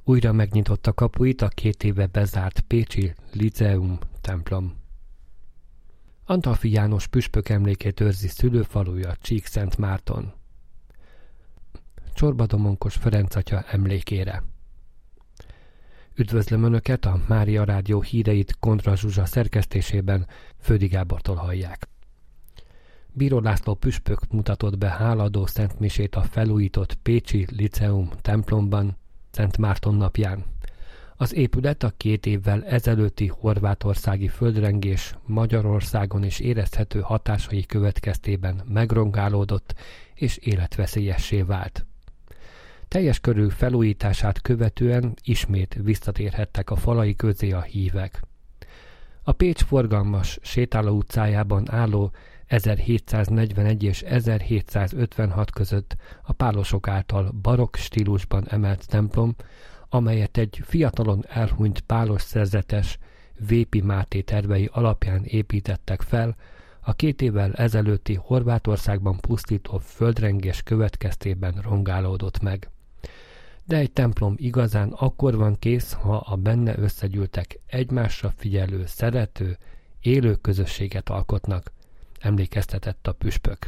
Újra megnyitotta kapuit a 2 éve bezárt pécsi Líceum templom. Antalfi János püspök emlékét őrzi szülőfaluja Csíkszentmárton. Csorba-Domonkos Ferenc atya emlékére. Üdvözlöm Önöket, a Mária Rádió híreit Kondra Zsuzsa szerkesztésében Földi Gábortól hallják. Bíró László püspök mutatott be hálaadó szentmisét a felújított pécsi Líceum templomban Szent Márton napján. Az épület a 2 évvel ezelőtti horvátországi földrengés Magyarországon is érezhető hatásai következtében megrongálódott és életveszélyessé vált. Teljes körű felújítását követően ismét visszatérhettek a falai közé a hívek. A Pécs forgalmas sétáló utcájában álló 1741 és 1756 között a pálosok által barokk stílusban emelt templom, amelyet egy fiatalon elhunyt pálos szerzetes Vépi Máté tervei alapján építettek fel, a 2 évvel ezelőtti Horvátországban pusztító földrengés következtében rongálódott meg. De egy templom igazán akkor van kész, ha a benne összegyűltek egymásra figyelő, szerető, élő közösséget alkotnak, emlékeztetett a püspök.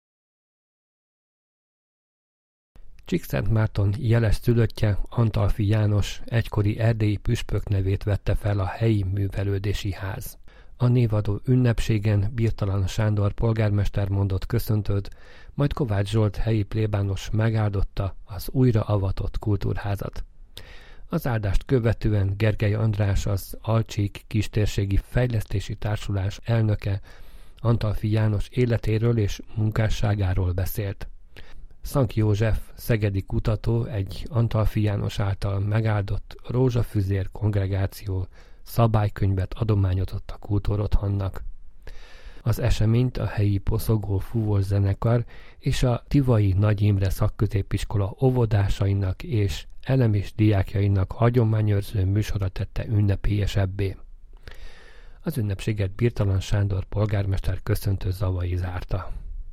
Csíkszentmárton jeles szülöttje, Antalfi János egykori erdélyi püspök nevét vette fel a helyi művelődési ház. A névadó ünnepségen Birtalan Sándor polgármester mondott köszöntőt, majd Kovács Zsolt helyi plébános megáldotta az újra avatott kultúrházat. Az áldást követően Gergely András, az Alcsík Kistérségi Fejlesztési Társulás elnöke Antalfi János életéről és munkásságáról beszélt. Szanki József, szegedi kutató egy Antalfi János által megáldott rózsafüzér kongregáció szabálykönyvet adományozott a kultúrotthonnak. Az eseményt a helyi Poszogó Fúvós zenekar és a Tivai Nagy Imre szakközépiskola óvodásainak és elemis diákjainak hagyományőrző műsora tette ünnepélyesebbé. Az ünnepséget Birtalan Sándor polgármester köszöntő szavai zárta.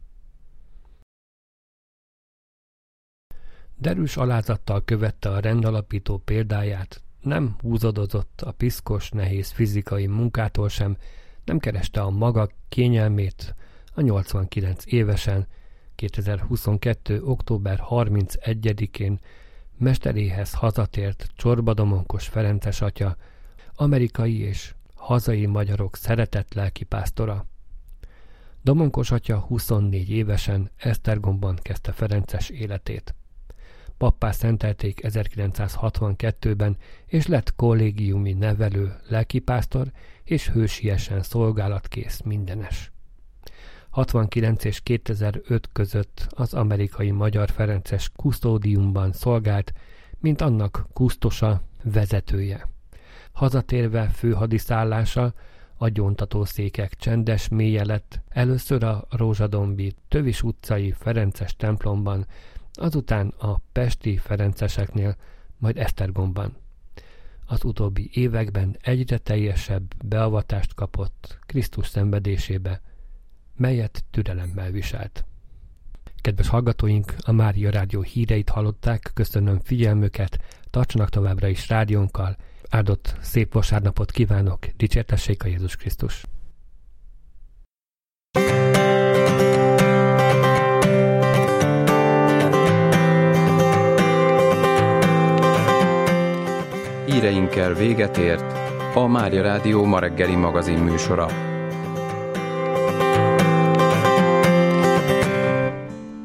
Derűs alázattal követte a rendalapító példáját, nem húzadozott a piszkos, nehéz fizikai munkától sem, nem kereste a maga kényelmét a 89 évesen, 2022. október 31-én mesteréhez hazatért Csorba-Domonkos Ferences atya, amerikai és hazai magyarok szeretett lelkipásztora. Domonkos atya 24 évesen Esztergomban kezdte Ferences életét. Pappá szentelték 1962-ben, és lett kollégiumi nevelő, lelkipásztor és hősiesen szolgálatkész mindenes. 69 és 2005 között az amerikai Magyar Ferences kusztódiumban szolgált, mint annak kusztosa, vezetője. Hazatérve főhadiszállása, a gyóntatószékek csendes mélye lett először a rózsadombi Tövis utcai Ferences templomban, azután a pesti ferenceseknél, majd Esztergomban. Az utóbbi években egyre teljesebb beavatást kapott Krisztus szenvedésébe, melyet türelemmel viselt. Kedves hallgatóink, a Mária Rádió híreit hallották, köszönöm figyelmüket, tartsanak továbbra is rádiónkkal, áldott szép vasárnapot kívánok, dicsértessék a Jézus Krisztus! Híreinkkel véget ért a Mária Rádió ma reggeli magazin műsora.